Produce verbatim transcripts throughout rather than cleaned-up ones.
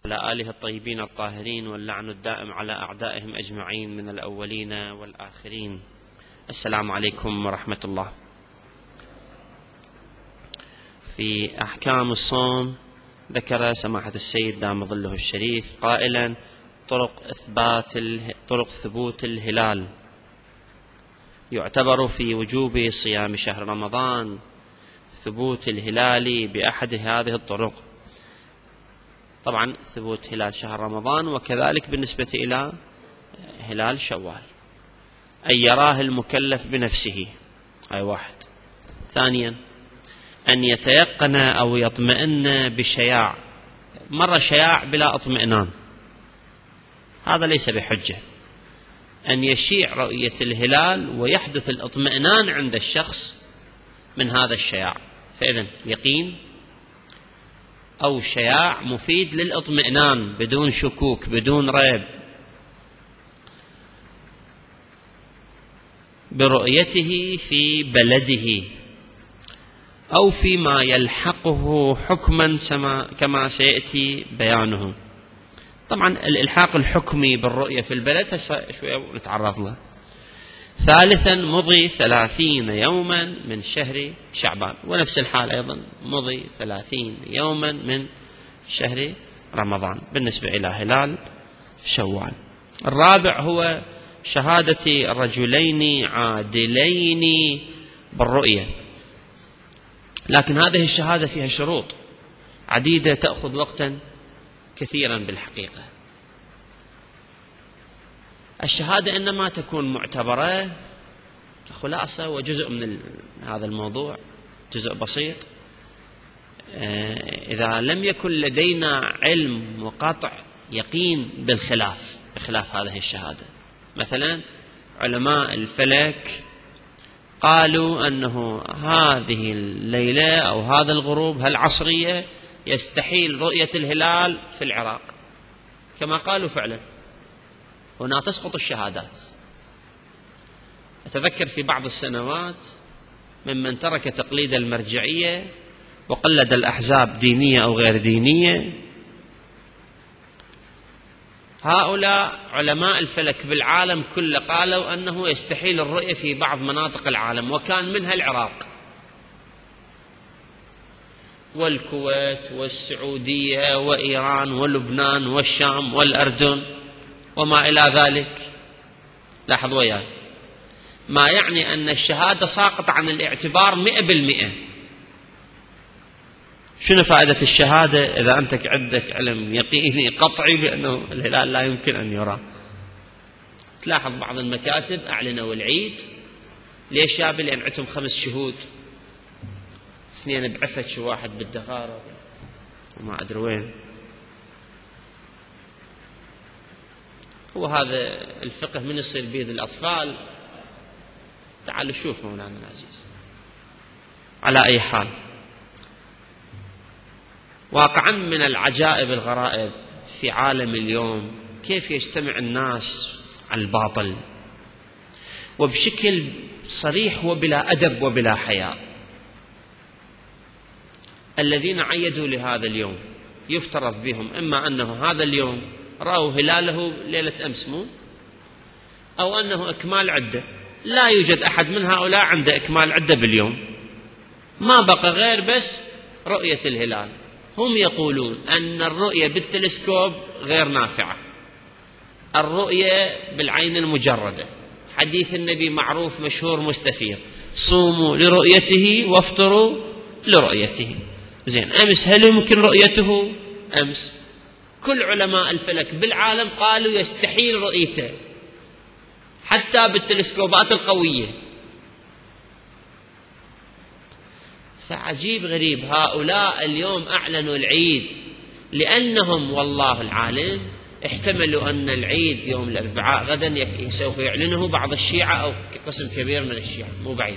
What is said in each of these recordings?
على آله الطيبين الطاهرين واللعن الدائم على أعدائهم أجمعين من الأولين والآخرين. السلام عليكم ورحمة الله. في أحكام الصوم ذكر سماحة السيد دام ظله الشريف قائلا: طرق إثبات طرق ثبوت الهلال يعتبر في وجوب صيام شهر رمضان ثبوت الهلال بأحد هذه الطرق. طبعا ثبوت هلال شهر رمضان وكذلك بالنسبة إلى هلال شوال، أن يراه المكلف بنفسه، أي واحد. ثانيا أن يتيقن أو يطمئن بشياع، مرة شياع بلا اطمئنان، هذا ليس بحجة. أن يشيع رؤية الهلال ويحدث الاطمئنان عند الشخص من هذا الشياع، فإذن يقين أو شياع مفيد للاطمئنان بدون شكوك بدون ريب برؤيته في بلده أو فيما يلحقه حكما كما سيأتي بيانه. طبعا الإلحاق الحكمي بالرؤية في البلد هسه شوية نتعرض له. ثالثا مضي ثلاثين يوما من شهر شعبان، ونفس الحال أيضا مضي ثلاثين يوما من شهر رمضان بالنسبة إلى هلال شوال. الرابع هو شهادة رجلين عادلين بالرؤية، لكن هذه الشهادة فيها شروط عديدة تأخذ وقتا كثيرا بالحقيقة. الشهادة إنما تكون معتبرة كخلاصة وجزء من هذا الموضوع، جزء بسيط. إذا لم يكن لدينا علم وقطع يقين بالخلاف بخلاف هذه الشهادة، مثلا علماء الفلك قالوا أنه هذه الليلة أو هذا الغروب هالعصرية يستحيل رؤية الهلال في العراق، كما قالوا فعلا، هنا تسقط الشهادات. أتذكر في بعض السنوات ممن ترك تقليد المرجعية وقلد الأحزاب دينية أو غير دينية، هؤلاء علماء الفلك بالعالم كله قالوا أنه يستحيل الرؤية في بعض مناطق العالم، وكان منها العراق والكويت والسعودية وإيران ولبنان والشام والأردن وما إلى ذلك. لاحظ وياي، ما يعني أن الشهادة ساقطة عن الاعتبار مئة بالمئة. شنو فائدة الشهادة إذا أنت عندك علم يقيني قطعي بأنه الهلال لا يمكن أن يرى؟ تلاحظ بعض المكاتب أعلنوا العيد، ليش يا بي؟ لأن عندهم خمس شهود، اثنين بعفتش وواحد بالدخارة وما أدري وين. هو هذا الفقه من يصير بيد الأطفال؟ تعالوا شوف مولانا العزيز. على أي حال، واقعا من العجائب الغرائب في عالم اليوم كيف يجتمع الناس على الباطل وبشكل صريح وبلا أدب وبلا حياء. الذين عيدوا لهذا اليوم يفترض بهم إما أنه هذا اليوم رأوا هلاله ليلة أمس مو، أو أنه إكمال عدة. لا يوجد أحد من هؤلاء عنده إكمال عدة باليوم، ما بقى غير بس رؤية الهلال. هم يقولون أن الرؤية بالتلسكوب غير نافعة، الرؤية بالعين المجردة. حديث النبي معروف مشهور مستفيض: صوموا لرؤيته وافطروا لرؤيته. زين، أمس هل يمكن رؤيته؟ أمس كل علماء الفلك بالعالم قالوا يستحيل رؤيته حتى بالتلسكوبات القوية. فعجيب غريب، هؤلاء اليوم أعلنوا العيد لأنهم والله العالم احتملوا أن العيد يوم الأربعاء غدا سوف يعلنه بعض الشيعة أو قسم كبير من الشيعة، مو بعيد.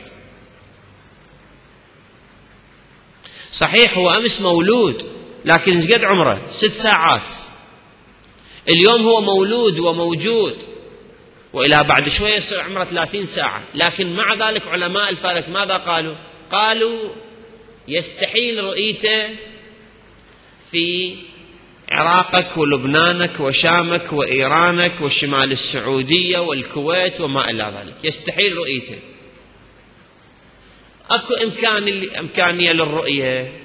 صحيح هو أمس مولود، لكن ايش قد عمره؟ ست ساعات. اليوم هو مولود وموجود، وإلى بعد شوية يصير عمره ثلاثين ساعة. لكن مع ذلك علماء الفلك ماذا قالوا؟ قالوا يستحيل رؤيته في عراقك ولبنانك وشامك وإيرانك والشمال السعودية والكويت وما إلى ذلك، يستحيل رؤيته. أكو إمكان إمكانية للرؤية،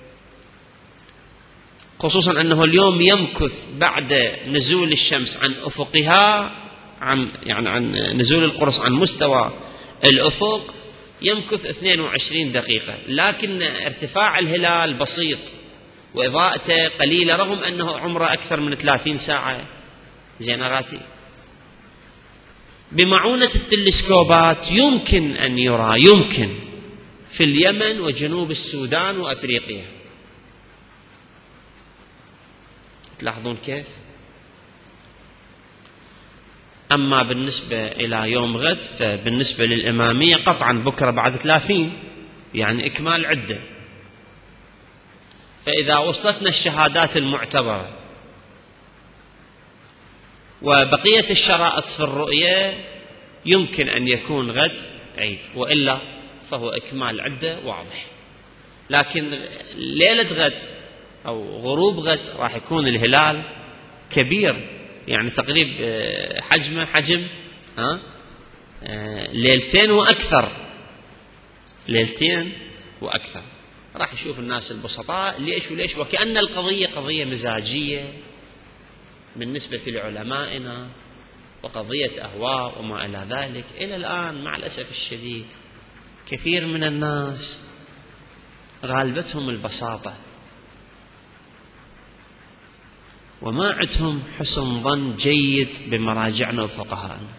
خصوصا أنه اليوم يمكث بعد نزول الشمس عن أفقها، عن يعني عن نزول القرص عن مستوى الأفق يمكث اثنين وعشرين دقيقة، لكن ارتفاع الهلال بسيط وإضاءته قليلة رغم أنه عمره أكثر من ثلاثين ساعة. زين أغاتي، بمعونة التلسكوبات يمكن أن يرى، يمكن في اليمن وجنوب السودان وأفريقيا. تلاحظون كيف؟ أما بالنسبة إلى يوم غد فبالنسبة للإمامية قطعا بكرة بعد ثلاثين، يعني إكمال عدة. فإذا وصلتنا الشهادات المعتبرة وبقية الشرائط في الرؤية يمكن أن يكون غد عيد، وإلا فهو إكمال عدة واضح. لكن ليلة غد أو غروب غد راح يكون الهلال كبير، يعني تقريب حجمه حجم ها ليلتين وأكثر، ليلتين وأكثر. راح يشوف الناس البسطاء ليش وليش، وكأن القضية قضية مزاجية بالنسبة لعلمائنا وقضية أهواء وما إلى ذلك. إلى الآن مع الأسف الشديد كثير من الناس غالبتهم البساطة وما عندهم حسن ظن جيد بمراجعنا وفقهاءنا.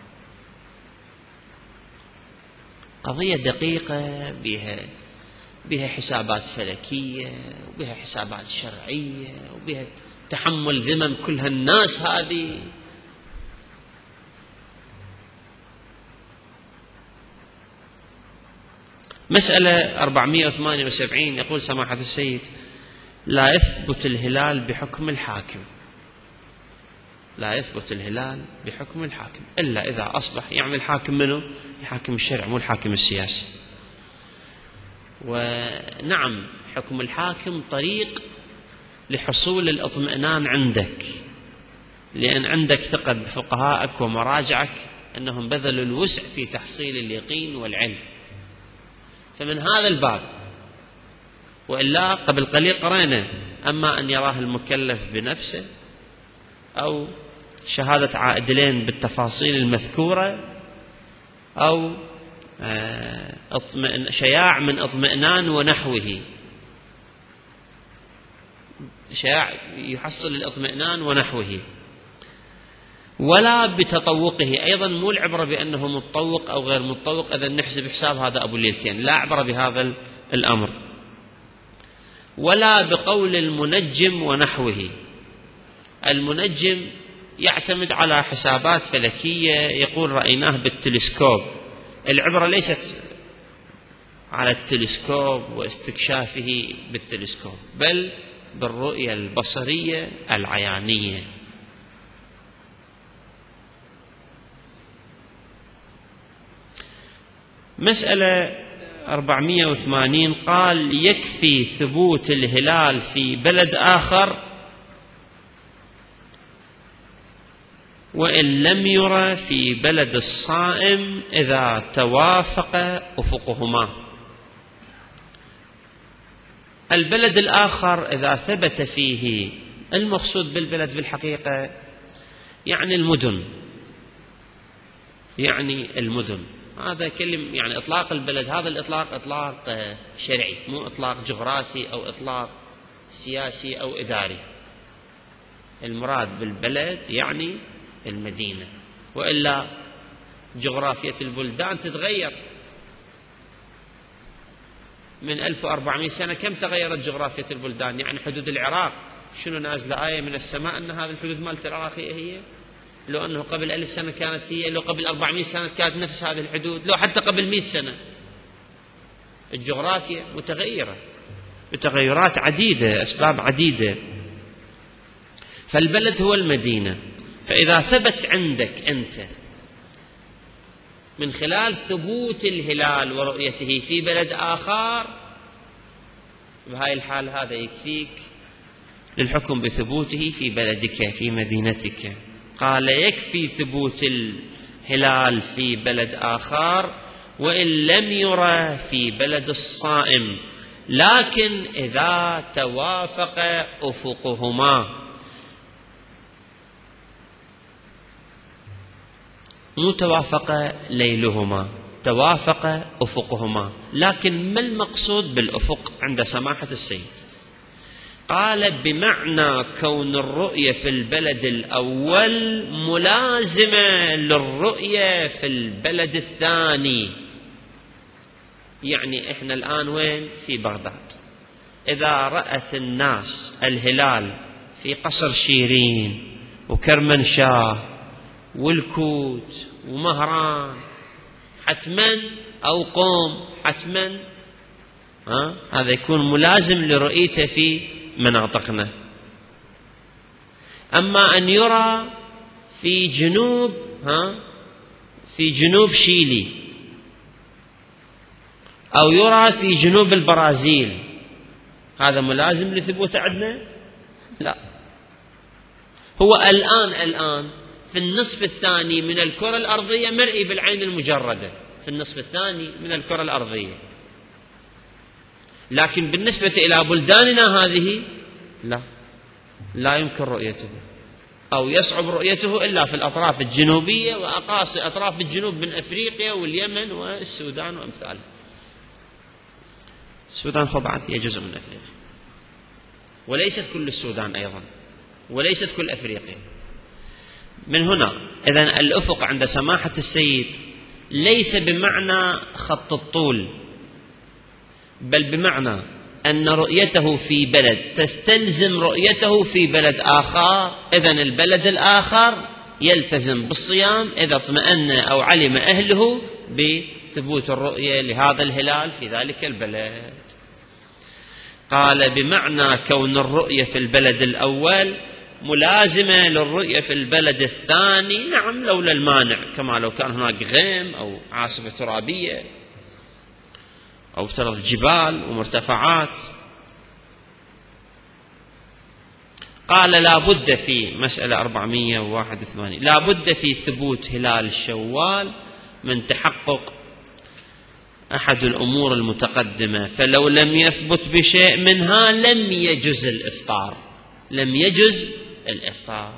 قضية دقيقة بها بها حسابات فلكية وبها حسابات شرعية وبها تحمل ذمم كل هالناس هذه. مسألة أربعمائة وثمانية وسبعين يقول سماحة السيد: لا يثبت الهلال بحكم الحاكم، لا يثبت الهلال بحكم الحاكم إلا إذا أصبح، يعني الحاكم منه؟ الحاكم الشرعي مو الحاكم السياسي. ونعم حكم الحاكم طريق لحصول الاطمئنان عندك، لأن عندك ثقة بفقهائك ومراجعك أنهم بذلوا الوسع في تحصيل اليقين والعلم. فمن هذا الباب، وإلا قبل قليل قرأنا: أما أن يراه المكلف بنفسه أو شهادة عائدلين بالتفاصيل المذكورة أو شياع من اطمئنان ونحوه، شياع يحصل الاطمئنان ونحوه، ولا بتطوقه. أيضا مو العبرة بأنه متطوق أو غير متطوق إذا نحسب حساب هذا أبو الليلتين، لا عبرة بهذا الأمر. ولا بقول المنجم ونحوه. المنجم يعتمد على حسابات فلكية، يقول رأيناه بالتلسكوب. العبرة ليست على التلسكوب واستكشافه بالتلسكوب، بل بالرؤية البصرية العيانية. مسألة أربعمائة وثمانين قال: يكفي ثبوت الهلال في بلد آخر وإن لم يرى في بلد الصائم إذا توافق أفقهما. البلد الآخر إذا ثبت فيه، المقصود بالبلد في الحقيقة يعني المدن، يعني المدن. هذا كلمة يعني إطلاق البلد، هذا الإطلاق إطلاق شرعي مو إطلاق جغرافي أو إطلاق سياسي أو إداري. المراد بالبلد يعني المدينة، وإلا جغرافية البلدان تتغير. من ألف وأربعمائة سنة كم تغيرت جغرافية البلدان؟ يعني حدود العراق شنو نازلة آية من السماء أن هذه الحدود مالت العراقية هي؟ لو أنه قبل ألف سنة كانت هي، لو قبل أربعمائة سنة كانت نفس هذه الحدود، لو حتى قبل مئة سنة. الجغرافيا متغيرة بتغيرات عديدة، أسباب عديدة. فالبلد هو المدينة. فإذا ثبت عندك أنت من خلال ثبوت الهلال ورؤيته في بلد آخر، بهاي الحال هذا يكفيك للحكم بثبوته في بلدك في مدينتك. قال يكفي ثبوت الهلال في بلد آخر وإن لم يرى في بلد الصائم، لكن إذا توافق أفقهما، مو توافق ليلهما، توافق أفقهما. لكن ما المقصود بالأفق عند سماحة السيد؟ قال بمعنى كون الرؤية في البلد الأول ملازمة للرؤية في البلد الثاني. يعني إحنا الآن وين؟ في بغداد. إذا رأت الناس الهلال في قصر شيرين وكرمنشاه والكوت ومهران حتما، أو قوم حتما، ها هذا يكون ملازم لرؤيته في مناطقنا. أما أن يرى في جنوب ها في جنوب شيلي أو يرى في جنوب البرازيل، هذا ملازم لثبوته عندنا؟ لا. هو الآن الآن في النصف الثاني من الكرة الأرضية مرئي بالعين المجردة، في النصف الثاني من الكرة الأرضية، لكن بالنسبة إلى بلداننا هذه لا، لا يمكن رؤيته، أو يصعب رؤيته إلا في الأطراف الجنوبية وأقاصي أطراف الجنوب من أفريقيا واليمن والسودان وأمثاله. السودان خبعت هي جزء من أفريقيا، وليست كل السودان أيضا، وليست كل أفريقيا. من هنا إذن الأفق عند سماحة السيد ليس بمعنى خط الطول، بل بمعنى أن رؤيته في بلد تستلزم رؤيته في بلد آخر، إذن البلد الآخر يلتزم بالصيام إذا اطمأن أو علم أهله بثبوت الرؤية لهذا الهلال في ذلك البلد. قال بمعنى كون الرؤية في البلد الأول ملازمة للرؤية في البلد الثاني، نعم لولا المانع، كما لو كان هناك غيم أو عاصفة ترابية أو افترض جبال ومرتفعات. قال لا بد في مسألة أربعمائة وواحد وثمانين لا بد في ثبوت هلال شوال من تحقق أحد الأمور المتقدمة، فلو لم يثبت بشيء منها لم يجز الإفطار، لم يجز الإفطار.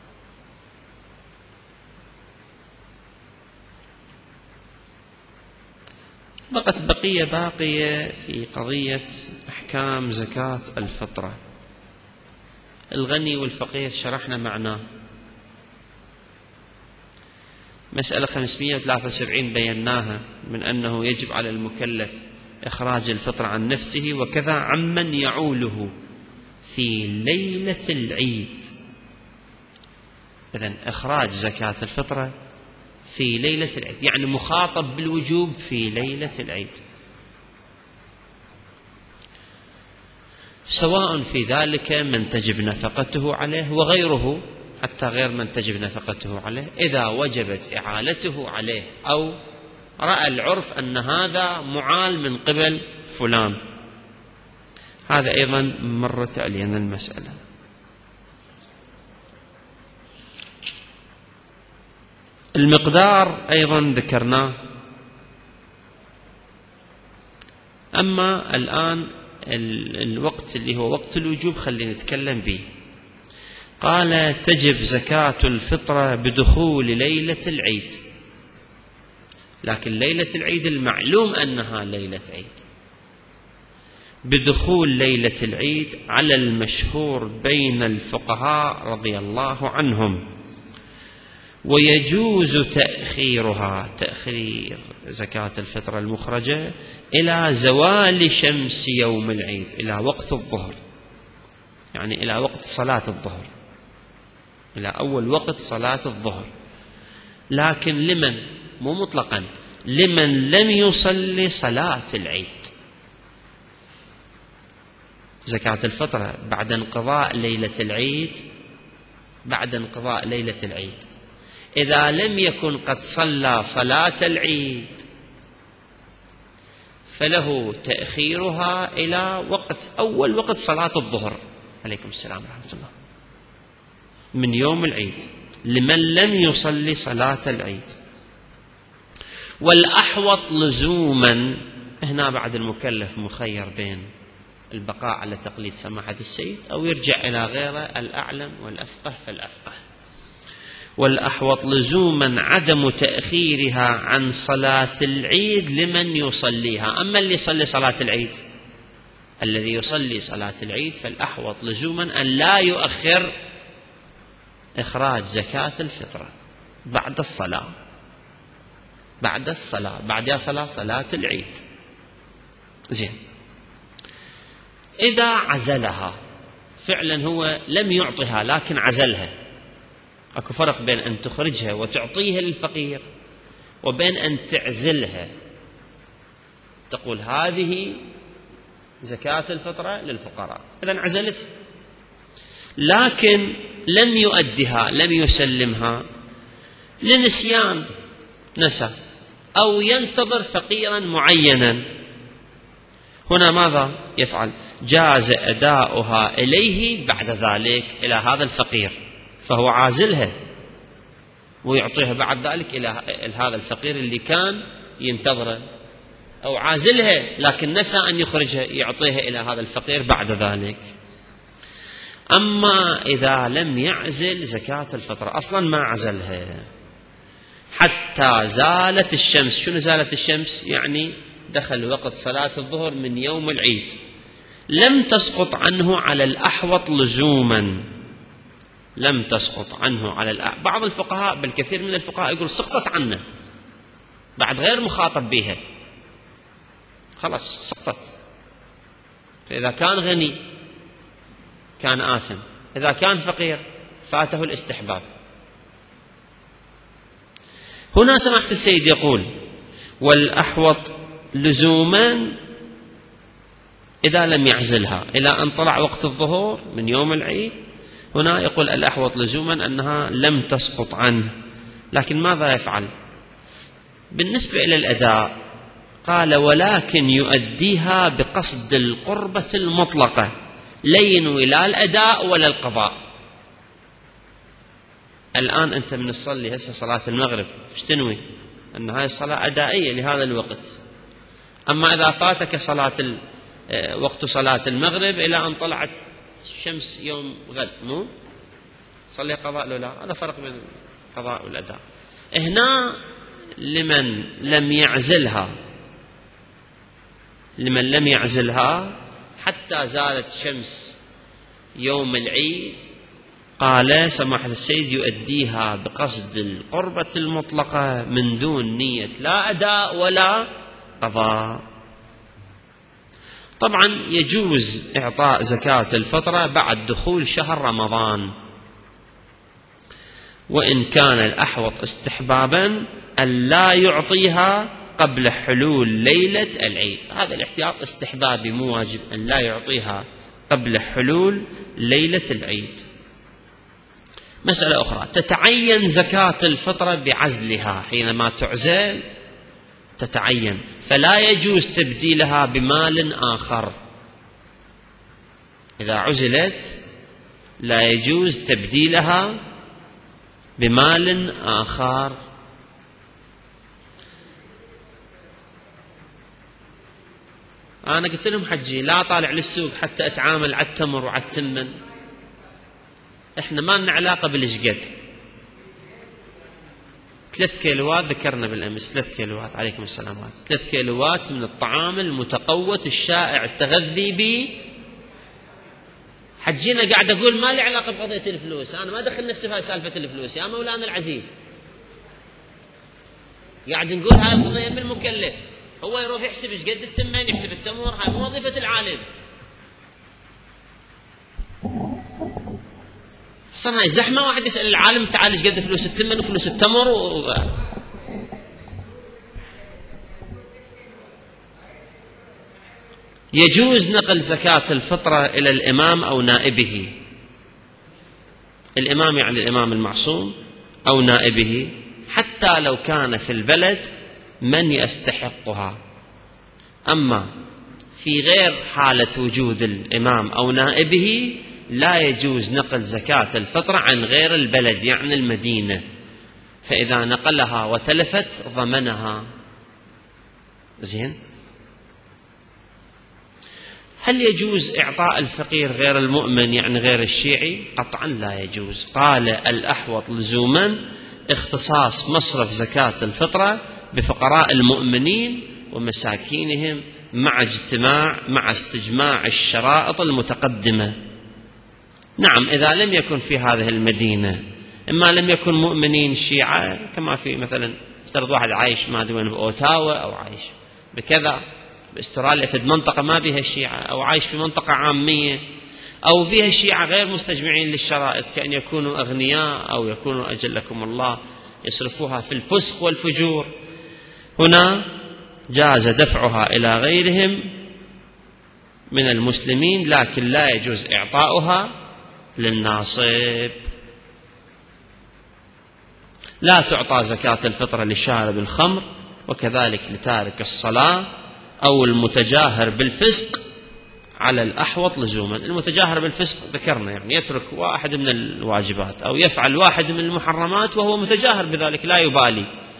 بقت بقية باقية في قضية أحكام زكاة الفطرة. الغني والفقير شرحنا معناه. مسألة خمسمائة وثلاثة وسبعين بيناها من أنه يجب على المكلف إخراج الفطرة عن نفسه وكذا عمن يعوله في ليلة العيد. إذن إخراج زكاة الفطرة في ليلة العيد، يعني مخاطب بالوجوب في ليلة العيد، سواء في ذلك من تجب نفقته عليه وغيره، حتى غير من تجب نفقته عليه إذا وجبت إعالته عليه أو رأى العرف أن هذا معال من قبل فلان. هذا أيضا مرت علينا المسألة. المقدار أيضا ذكرناه. أما الآن الوقت اللي هو وقت الوجوب خلينا نتكلم به. قال تجب زكاة الفطرة بدخول ليلة العيد، لكن ليلة العيد المعلوم أنها ليلة عيد، بدخول ليلة العيد على المشهور بين الفقهاء رضي الله عنهم. ويجوز تأخيرها، تأخير زكاة الفطرة المخرجة إلى زوال شمس يوم العيد، إلى وقت الظهر، يعني إلى وقت صلاة الظهر، إلى أول وقت صلاة الظهر. لكن لمن؟ مو مطلقا، لمن لم يصلي صلاة العيد. زكاة الفطرة بعد انقضاء ليلة العيد، بعد انقضاء ليلة العيد إذا لم يكن قد صلى صلاة العيد فله تأخيرها إلى وقت أول وقت صلاة الظهر، عليكم السلام ورحمة الله، من يوم العيد لمن لم يصلي صلاة العيد. والأحوط لزوما، هنا بعد المكلف مخير بين البقاء على تقليد سماحة السيد أو يرجع إلى غيره الأعلم والأفقه فالأفقه. والأحوط لزوما عدم تأخيرها عن صلاة العيد لمن يصليها. أما اللي يصلي صلاة العيد، الذي يصلي صلاة العيد، فالأحوط لزوما أن لا يؤخر إخراج زكاة الفطرة بعد الصلاة، بعد الصلاة بعد صلاة صلاة العيد. زين، إذا عزلها فعلا، هو لم يعطها لكن عزلها. أكو فرق بين أن تخرجها وتعطيها للفقير وبين أن تعزلها، تقول هذه زكاة الفطرة للفقراء، إذن عزلتها، لكن لم يؤدها، لم يسلمها لنسيان، نسى، أو ينتظر فقيرا معينا. هنا ماذا يفعل؟ جاز أداؤها إليه بعد ذلك إلى هذا الفقير، فهو عازلها ويعطيها بعد ذلك إلى هذا الفقير اللي كان ينتظره، أو عازلها لكن نسى أن يخرجها، يعطيها إلى هذا الفقير بعد ذلك. أما إذا لم يعزل زكاة الفطرة، أصلا ما عزلها حتى زالت الشمس. شنو زالت الشمس؟ يعني دخل وقت صلاة الظهر من يوم العيد، لم تسقط عنه على الأحوط لزوما، لم تسقط عنه على الأحوط. بعض الفقهاء، بل كثير من الفقهاء، يقول سقطت عنه بعد غير مخاطب بها، خلاص سقطت. فإذا كان غني كان آثم، إذا كان فقير فاته الاستحباب. هنا سماحة السيد يقول: والأحوط لزوما إذا لم يعزلها إلى أن طلع وقت الظهور من يوم العيد. هنا يقول الأحوط لزوما أنها لم تسقط عنه، لكن ماذا يفعل بالنسبة إلى الأداء؟ قال: ولكن يؤديها بقصد القربة المطلقة، لا ينوي لا الأداء ولا القضاء. الآن أنت من تصلي هسه صلاة المغرب، ايش تنوي؟ أن هاي الصلاة أدائية لهذا الوقت. أما إذا فاتك صلاة وقت صلاة المغرب إلى أن طلعت الشمس يوم غد، مو تصلي قضاء لو لا؟ هذا فرق بين القضاء والأداء. هنا لمن لم يعزلها، لمن لم يعزلها حتى زالت شمس يوم العيد، قال سماحة السيد: يؤديها بقصد القربة المطلقة من دون نية لا أداء ولا قضاء. طبعا يجوز إعطاء زكاة الفطرة بعد دخول شهر رمضان، وإن كان الأحوط استحبابا أن لا يعطيها قبل حلول ليلة العيد. هذا الاحتياط استحبابي، مو واجب، أن لا يعطيها قبل حلول ليلة العيد. مسألة أخرى: تتعين زكاة الفطرة بعزلها، حينما تعزل تتعين، فلا يجوز تبديلها بمال آخر. إذا عزلت لا يجوز تبديلها بمال آخر. أنا قلت لهم حجي لا طالع للسوق حتى أتعامل على التمر وعلى التمن، إحنا ما لنا علاقة بالإشقد. ثلاث كيلوات ذكرنا بالأمس، ثلاث كيلوات عليكم السلامات، ثلاث كيلوات من الطعام المتقوت الشائع التغذي به. حجينا قاعد أقول ما لي علاقة بقضية الفلوس، أنا ما دخل نفسي في هاي سالفة الفلوس يا مولانا العزيز. قاعد نقول هاي القضية بالمكلف، هو يروح يحسب ايش قد التمن، يحسب التمر، هاي مو وظيفة العالم. اصلا هاي زحمة، واحد يسأل العالم تعال ايش قد فلوس التمن وفلوس التمر و... يجوز نقل زكاة الفطرة إلى الإمام أو نائبه. الإمام يعني الإمام المعصوم أو نائبه، حتى لو كان في البلد من يستحقها. أما في غير حالة وجود الإمام أو نائبه لا يجوز نقل زكاة الفطرة عن غير البلد يعني المدينة، فإذا نقلها وتلفت ضمنها. زين، هل يجوز إعطاء الفقير غير المؤمن يعني غير الشيعي؟ قطعا لا يجوز. قال الأحوط لزوما اختصاص مصرف زكاة الفطرة بفقراء المؤمنين ومساكينهم مع اجتماع مع استجماع الشرائط المتقدمة. نعم، إذا لم يكن في هذه المدينة، إما لم يكن مؤمنين شيعة كما في مثلا افترض واحد عايش ما أدري وين بأوتاوا أو عايش بكذا باستراليا في منطقة ما بها الشيعة، أو عايش في منطقة عامية أو بها الشيعة غير مستجمعين للشرائط، كأن يكونوا أغنياء أو يكونوا أجلكم الله يصرفوها في الفسق والفجور، هنا جاز دفعها إلى غيرهم من المسلمين، لكن لا يجوز إعطاؤها للناصب. لا تعطى زكاة الفطرة لشارب الخمر، وكذلك لتارك الصلاة أو المتجاهر بالفسق على الأحوط لزوما. المتجاهر بالفسق ذكرنا يعني يترك واحد من الواجبات أو يفعل واحد من المحرمات وهو متجاهر بذلك لا يبالي.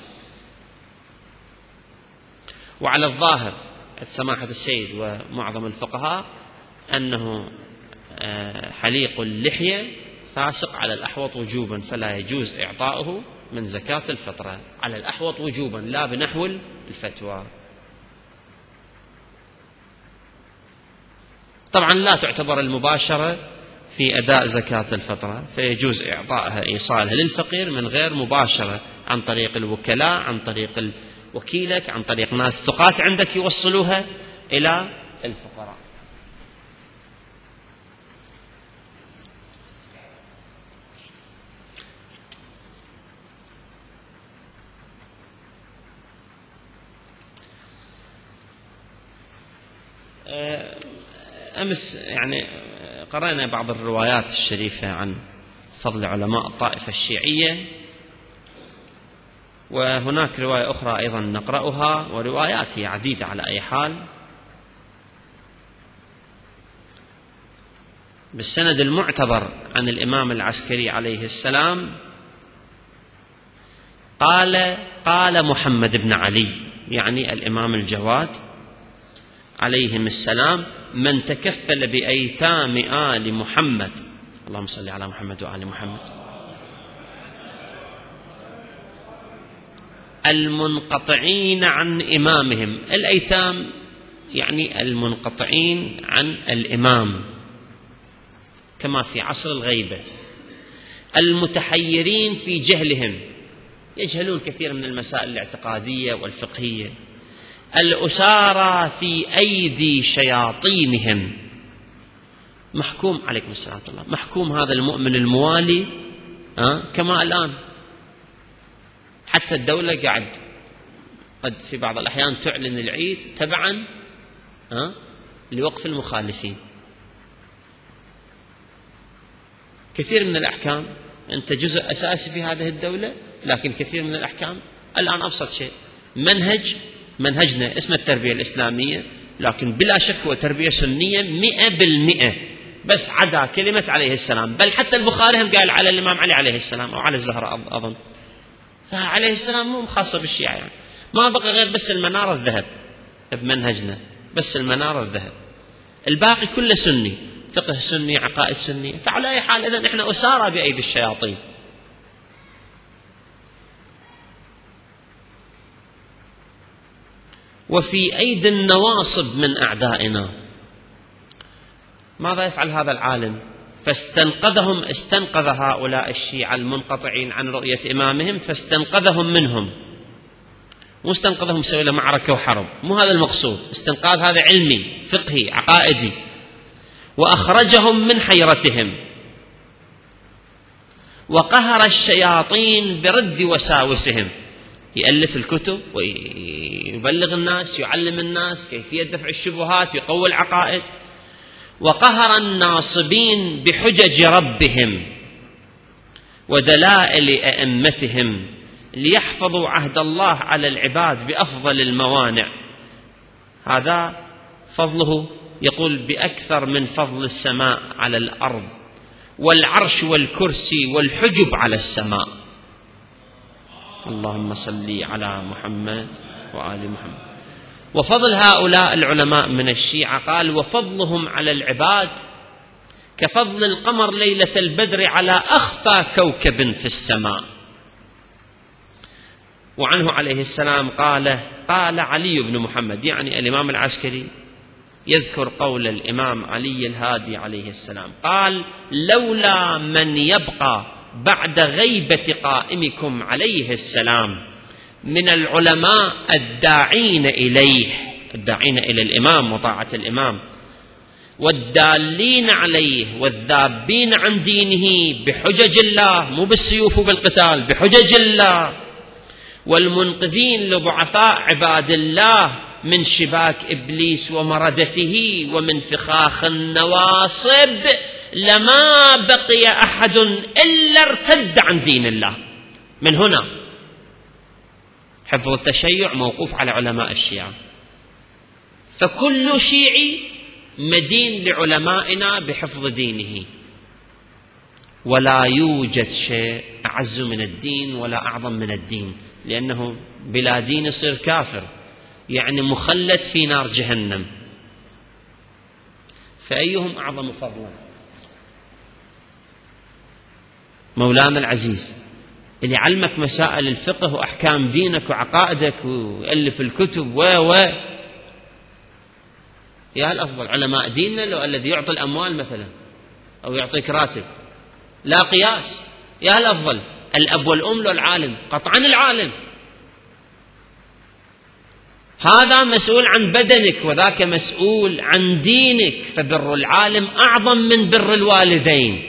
وعلى الظاهر سماحة السيد ومعظم الفقهاء أنه حليق اللحية فاسق على الأحوط وجوبا، فلا يجوز إعطاؤه من زكاة الفطرة على الأحوط وجوبا، لا بنحو الفتوى. طبعا لا تعتبر المباشرة في أداء زكاة الفطرة، فيجوز إعطائها إيصالها للفقير من غير مباشرة، عن طريق الوكلاء، عن طريق وكيلك، عن طريق ناس ثقات عندك يوصلوها إلى الفقراء. أمس يعني قرأنا بعض الروايات الشريفة عن فضل علماء الطائفة الشيعية، وهناك رواية أخرى أيضا نقرأها، وروايات هي عديدة على أي حال، بالسند المعتبر عن الإمام العسكري عليه السلام قال قال محمد بن علي يعني الإمام الجواد عليهم السلام: من تكفل بأيتام آل محمد، اللهم صل على محمد وآل محمد، المنقطعين عن إمامهم. الأيتام يعني المنقطعين عن الإمام كما في عصر الغيبة، المتحيرين في جهلهم، يجهلون كثير من المسائل الاعتقادية والفقهية، الأسارى في أيدي شياطينهم، محكوم عليكم السلام الله محكوم هذا المؤمن الموالي أه؟ كما الآن حتى الدولة قاعد قد في بعض الأحيان تعلن العيد تبعا أه؟ لوقف المخالفين. كثير من الأحكام أنت جزء أساسي في هذه الدولة، لكن كثير من الأحكام الآن أبسط شيء منهج منهجنا اسمه التربية الإسلامية، لكن بلا شك هو تربية سنية مئة بالمئة، بس عدا كلمة عليه السلام. بل حتى البخاري هم قال على الإمام علي عليه السلام أو على الزهراء أظن، فعليه السلام مو خاصة بالشيعة يعني. ما بقى غير بس المنار الذهب بمنهجنا، بس المنار الذهب، الباقي كله سني، فقه سني، عقائد سنية. فعلى أي حال إذن إحنا أسارى بأيدي الشياطين. وفي أيدي النواصب من أعدائنا. ماذا يفعل هذا العالم؟ فاستنقذهم، استنقذ هؤلاء الشيعة المنقطعين عن رؤية إمامهم، فاستنقذهم منهم، مو استنقذهم سوي له معركة وحرب، مو هذا المقصود، استنقاذ هذا علمي فقهي عقائدي، وأخرجهم من حيرتهم، وقهر الشياطين برد وساوسهم، يألف الكتب ويبلغ الناس، يعلم الناس كيفية دفع الشبهات، يقوي العقائد، وقهر الناصبين بحجج ربهم ودلائل أئمتهم ليحفظوا عهد الله على العباد بأفضل الموانع. هذا فضله يقول بأكثر من فضل السماء على الأرض والعرش والكرسي والحجب على السماء. اللهم صل على محمد وآل محمد. وفضل هؤلاء العلماء من الشيعة قال وفضلهم على العباد كفضل القمر ليلة البدر على أخفى كوكب في السماء. وعنه عليه السلام قال قال علي بن محمد يعني الإمام العسكري يذكر قول الإمام علي الهادي عليه السلام قال لولا من يبقى بعد غيبة قائمكم عليه السلام من العلماء الداعين إليه، الداعين إلى الإمام وطاعة الإمام، والدالين عليه والذابين عن دينه بحجج الله، مو بالسيوف وبالقتال، بحجج الله، والمنقذين لضعفاء عباد الله من شباك إبليس ومردته ومن فخاخ النواصب، لما بقي أحد إلا ارتد عن دين الله. من هنا حفظ التشيع موقوف على علماء الشيعة، فكل شيعي مدين لعلمائنا بحفظ دينه، ولا يوجد شيء أعز من الدين ولا أعظم من الدين، لأنه بلا دين يصير كافر، يعني مخلد في نار جهنم. فأيهم أعظم فضلا؟ مولانا العزيز اللي يعلمك مسائل الفقه وأحكام دينك وعقائدك ويألف الكتب و و يا الأفضل علماء ديننا لو الذي يعطي الأموال مثلا أو يعطيك راتب، لا قياس. يا الأفضل الأب والأم لو العالم، قطعا العالم هذا مسؤول عن بدنك وذاك مسؤول عن دينك، فبر العالم أعظم من بر الوالدين،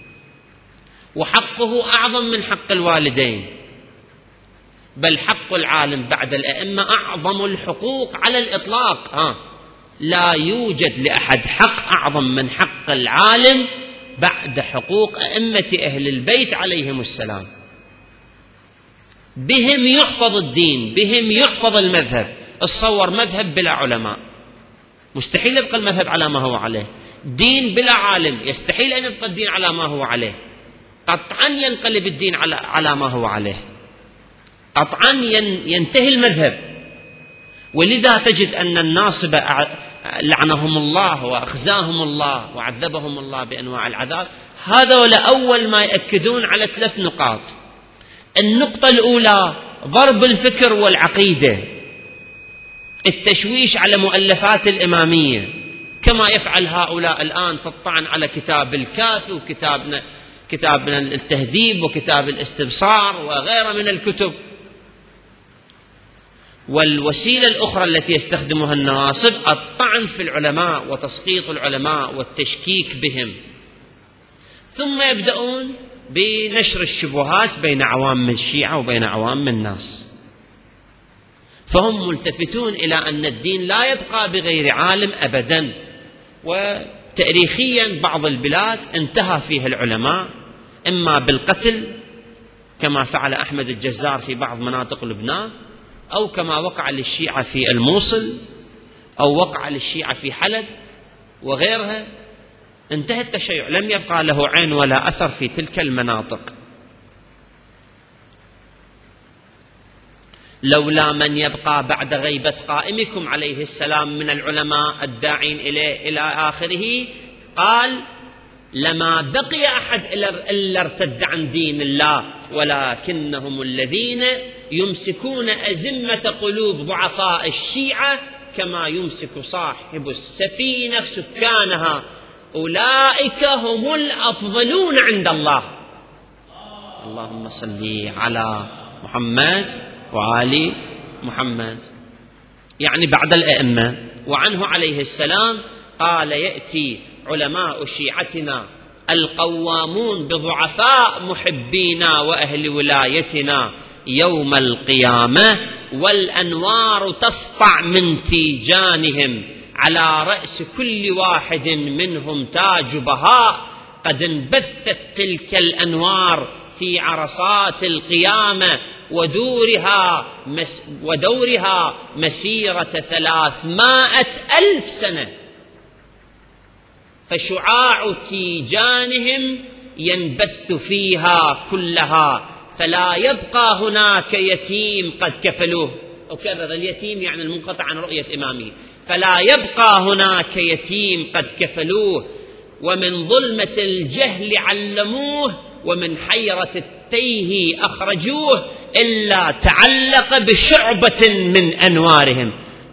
وحقه أعظم من حق الوالدين، بل حق العالم بعد الأئمة أعظم الحقوق على الإطلاق. ها لا يوجد لأحد حق أعظم من حق العالم بعد حقوق أئمة أهل البيت عليهم السلام. بهم يحفظ الدين، بهم يحفظ المذهب. تصور مذهب بلا علماء، مستحيل يبقى المذهب على ما هو عليه. دين بلا عالم، يستحيل أن يبقى الدين على ما هو عليه. قطعا ينقلب الدين على على ما هو عليه، قطعا ينتهي المذهب. ولذا تجد أن الناصبة لعنهم الله وأخزاهم الله وعذبهم الله بأنواع العذاب، هذا أول ما يأكدون على ثلاث نقاط. النقطة الأولى ضرب الفكر والعقيدة، التشويش على مؤلفات الإمامية، كما يفعل هؤلاء الآن في الطعن على كتاب الكافي وكتابنا كتابنا التهذيب وكتاب الاستبصار وغيرها من الكتب. والوسيلة الأخرى التي يستخدمها النواصب الطعن في العلماء وتسقيط العلماء والتشكيك بهم، ثم يبدأون بنشر الشبهات بين عوام الشيعة وبين عوام الناس. فهم ملتفتون إلى أن الدين لا يبقى بغير عالم أبدا. وتاريخيا بعض البلاد انتهى فيها العلماء إما بالقتل كما فعل أحمد الجزار في بعض مناطق لبنان، أو كما وقع للشيعة في الموصل، أو وقع للشيعة في حلب وغيرها. انتهى التشيع، لم يبقى له عين ولا أثر في تلك المناطق. لولا من يبقى بعد غيبة قائمكم عليه السلام من العلماء الداعين إليه إلى آخره، قال لما بقي أحد إلا ارتد عن دين الله، ولكنهم الذين يمسكون أزمة قلوب ضعفاء الشيعة كما يمسك صاحب السفينة سكانها، أولئك هم الأفضلون عند الله. اللهم صل على محمد وآل محمد، يعني بعد الأئمة. وعنه عليه السلام قال يأتي علماء شيعتنا القوامون بضعفاء محبينا وأهل ولايتنا يوم القيامة، والأنوار تسطع من تيجانهم، على رأس كل واحد منهم تاج بهاء، قد انبثت تلك الأنوار في عرصات القيامة ودورها مس ودورها مسيرة ثلاثمائة ألف سنة. فشعاع تيجانهم ينبث فيها كلها، فلا يبقى هناك يتيم قد كفلوه. أكرر، اليتيم يعني المنقطع عن رؤية إمامه. فلا يبقى هناك يتيم قد كفلوه، ومن ظلمة الجهل علموه، ومن حيرة التيه أخرجوه، إلا تعلق بشعبة من أنوارهم.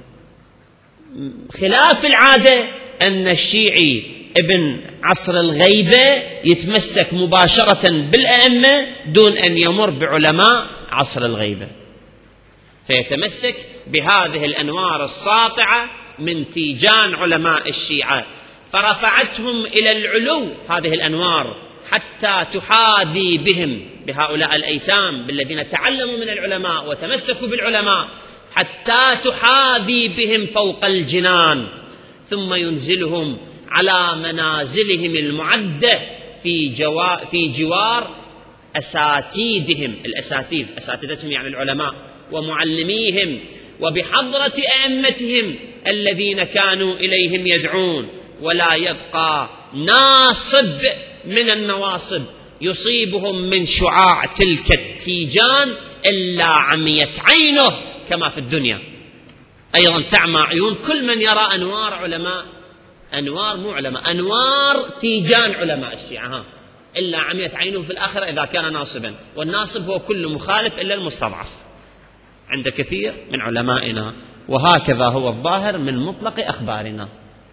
خلاف العادة أن الشيعي ابن عصر الغيبة يتمسك مباشرة بالأئمة دون أن يمر بعلماء عصر الغيبة، فيتمسك بهذه الأنوار الساطعة من تيجان علماء الشيعة، فرفعتهم إلى العلو هذه الأنوار حتى تحاذي بهم، بهؤلاء الأيتام بالذين تعلموا من العلماء وتمسكوا بالعلماء، حتى تحاذي بهم فوق الجنان، ثم ينزلهم على منازلهم المعدة في, جوا في جوار أساتيدهم. الأساتيد أساتذتهم يعني العلماء ومعلميهم، وبحضرة أئمتهم الذين كانوا إليهم يدعون. ولا يبقى ناصب من النواصب يصيبهم من شعاع تلك التيجان إلا عميت عينه، كما في الدنيا أيضا تعمى عيون كل من يرى أنوار علماء، أنوار مو علماء، أنوار تيجان علماء الشيعة، ها إلا عميت عينه في الآخرة إذا كان ناصبا. والناصب هو كل مخالف إلا المستضعف عند كثير من علمائنا، وهكذا هو الظاهر من مطلق أخبارنا.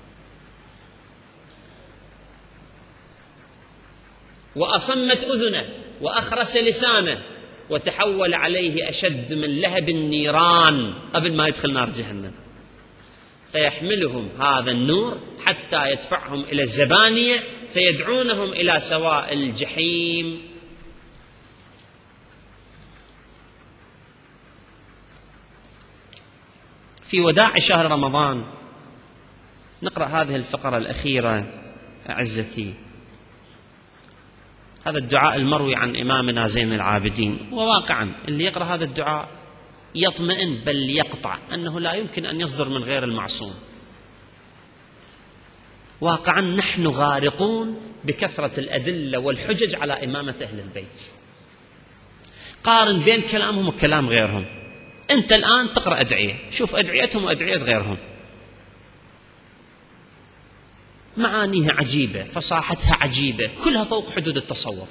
وأصمت أذنه وأخرس لسانه، وتحول عليه أشد من لهب النيران قبل ما يدخل نار جهنم، فيحملهم هذا النور حتى يدفعهم إلى الزبانية، فيدعونهم إلى سواء الجحيم. في وداع شهر رمضان نقرأ هذه الفقرة الأخيرة أعزتي، هذا الدعاء المروي عن إمامنا زين العابدين. وواقعا اللي يقرأ هذا الدعاء يطمئن بل يقطع أنه لا يمكن أن يصدر من غير المعصوم. واقعا نحن غارقون بكثرة الأدلة والحجج على إمامة أهل البيت. قارن بين كلامهم وكلام غيرهم. أنت الآن تقرأ أدعية، شوف أدعيتهم وأدعية غيرهم، معانيها عجيبة، فصاحتها عجيبة، كلها فوق حدود التصور.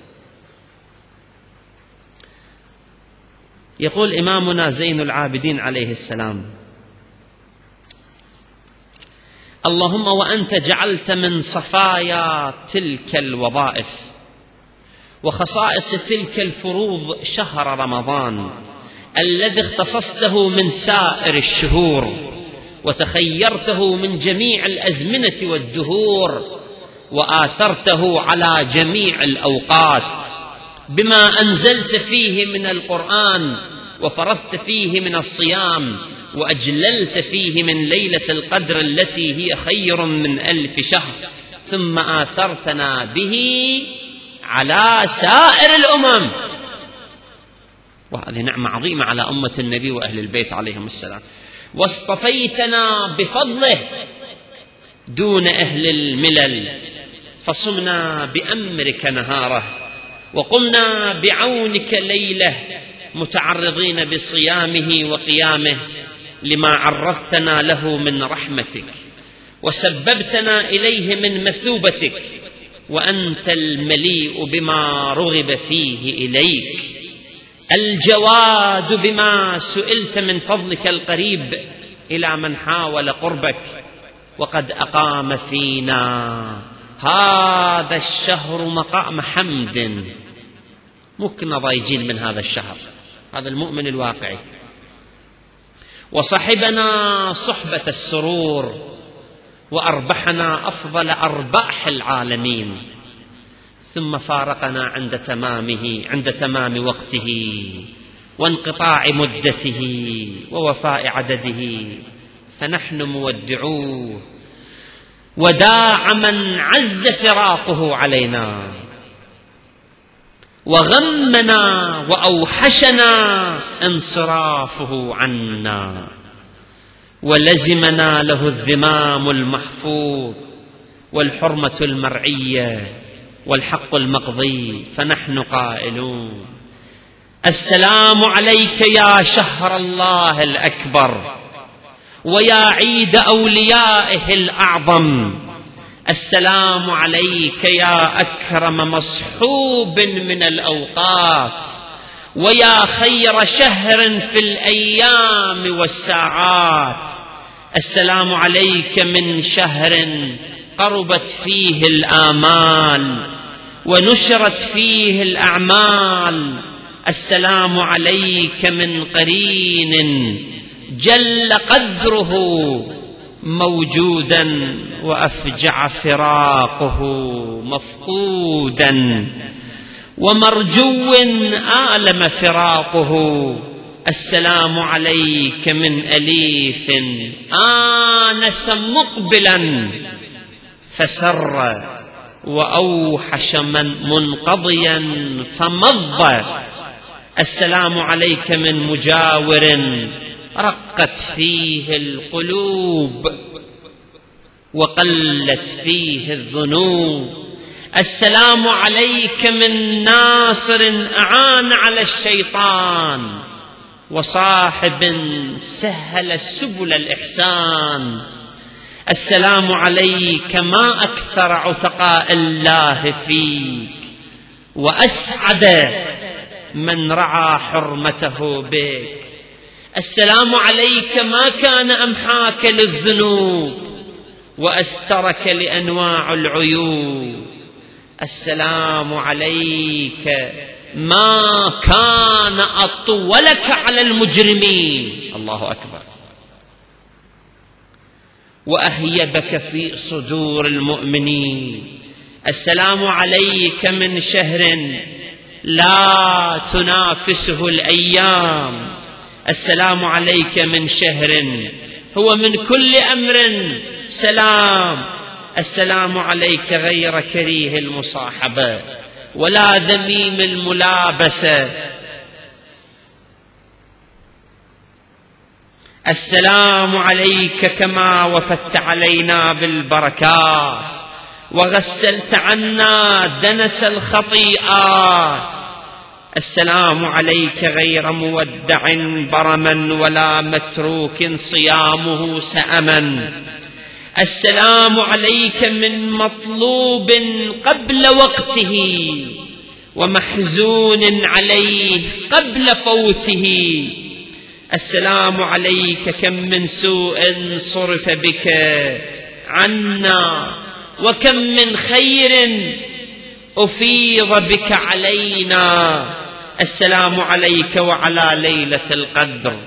يقول إمامنا زين العابدين عليه السلام: اللهم وأنت جعلت من صفايا تلك الوظائف وخصائص تلك الفروض شهر رمضان الذي اختصصته من سائر الشهور، وتخيرته من جميع الأزمنة والدهور، وآثرته على جميع الأوقات بما أنزلت فيه من القرآن، وفرضت فيه من الصيام، وأجللت فيه من ليلة القدر التي هي خير من ألف شهر، ثم آثرتنا به على سائر الأمم. وهذه نعمة عظيمة على أمة النبي وأهل البيت عليهم السلام. واصطفيتنا بفضله دون أهل الملل، فصمنا بأمرك نهاره، وقمنا بعونك ليله، متعرضين بصيامه وقيامه لما عرفتنا له من رحمتك، وسببتنا إليه من مثوبتك، وأنت المليء بما رغب فيه إليك، الجواد بما سئلت من فضلك القريب إلى من حاول قربك، وقد أقام فينا هذا الشهر مقام حمد. ممكن ضايجين من هذا الشهر، هذا المؤمن الواقعي. وصحبنا صحبة السرور، وأربحنا أفضل أرباح العالمين، ثم فارقنا عند تمامه عند تمام وقته وانقطاع مدته ووفاء عدده، فنحن مودعوه وداع من عز فراقه علينا، وغمنا وأوحشنا انصرافه عنا، ولزمنا له الذمام المحفوظ، والحرمة المرعية والحق المقضي، فنحن قائلون: السلام عليك يا شهر الله الأكبر ويا عيد أوليائه الأعظم، السلام عليك يا أكرم مصحوب من الأوقات ويا خير شهر في الأيام والساعات، السلام عليك من شهر قربت فيه الآمال ونشرت فيه الأعمال، السلام عليك من قرين جل قدره موجودا وأفجع فراقه مفقودا، ومرجو آلم فراقه، السلام عليك من أليف آنس مقبلا فسر، وأوحش من منقضيا فمض، السلام عليك من مجاور رقت فيه القلوب وقلت فيه الذنوب، السلام عليك من ناصر أعان على الشيطان وصاحب سهل سبل الإحسان، السلام عليك ما أكثر عتقاء الله فيك وأسعد من رعى حرمته بك، السلام عليك ما كان أمحاك للذنوب وأسترك لأنواع العيوب، السلام عليك ما كان أطولك على المجرمين، الله أكبر، وأهيبك في صدور المؤمنين، السلام عليك من شهر لا تنافسه الأيام، السلام عليك من شهر هو من كل أمر سلام، السلام عليك غير كريه المصاحبة ولا ذميم الملابسة، السلام عليك كما وفدت علينا بالبركات وغسلت عنا دنس الخطيئات، السلام عليك غير مودع برما ولا متروك صيامه سأما، السلام عليك من مطلوب قبل وقته ومحزون عليه قبل فوته، السلام عليك كم من سوء صرف بك عنا وكم من خير أفيض بك علينا، السلام عليك وعلى ليلة القدر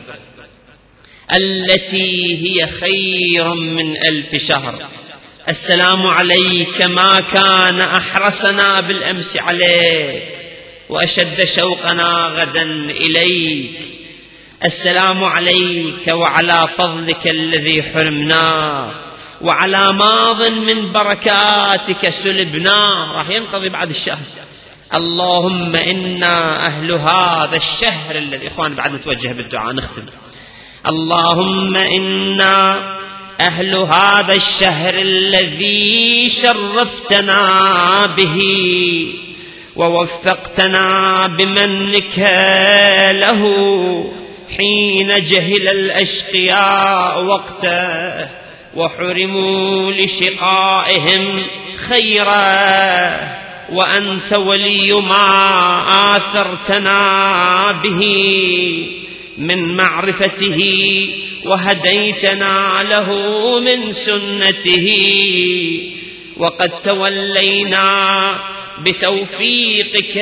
التي هي خير من ألف شهر، السلام عليك ما كان أحرصنا بالأمس عليك وأشد شوقنا غدا إليك، السلام عليك وعلى فضلك الذي حرمناه وعلى ماض من بركاتك سلبناه، راح ينقضي بعد الشهر، اللهم إنا أهل هذا الشهر الذي، إخوان بعد نتوجه بالدعاء نختم، اللهم إنا أهل هذا الشهر الذي شرفتنا به ووفقتنا بمنك له حين جهل الأشقياء وقته وحرموا لشقائهم خيرا، وأنت ولي ما آثرتنا به من معرفته وهديتنا له من سنته، وقد تولينا بتوفيقك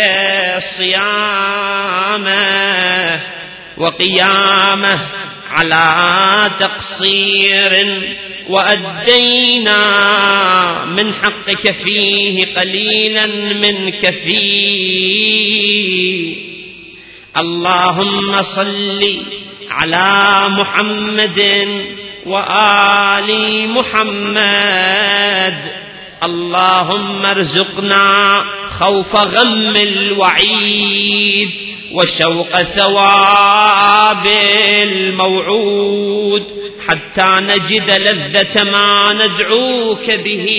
صيامه وقيامه على تقصير، وأدينا من حقك فيه قليلا من كثير، اللهم صل على محمد وآل محمد، اللهم ارزقنا خوف غم الوعيد وشوق ثواب الموعود حتى نجد لذة ما ندعوك به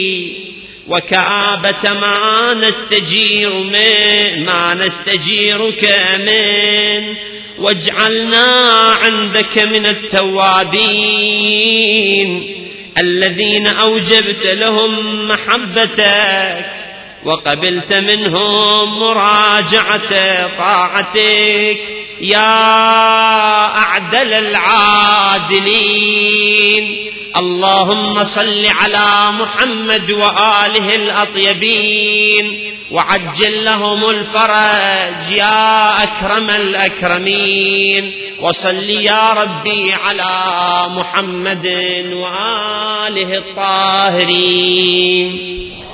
وكآبة ما نستجير من ما نستجيرك من، واجعلنا عندك من التوابين الذين أوجبت لهم محبتك وقبلت منهم مراجعة طاعتك يا أعدل العادلين. اللهم صل على محمد وآله الأطيبين وعجل لهم الفرج يا أكرم الأكرمين. وصل يا ربي على محمد وآله الطاهرين.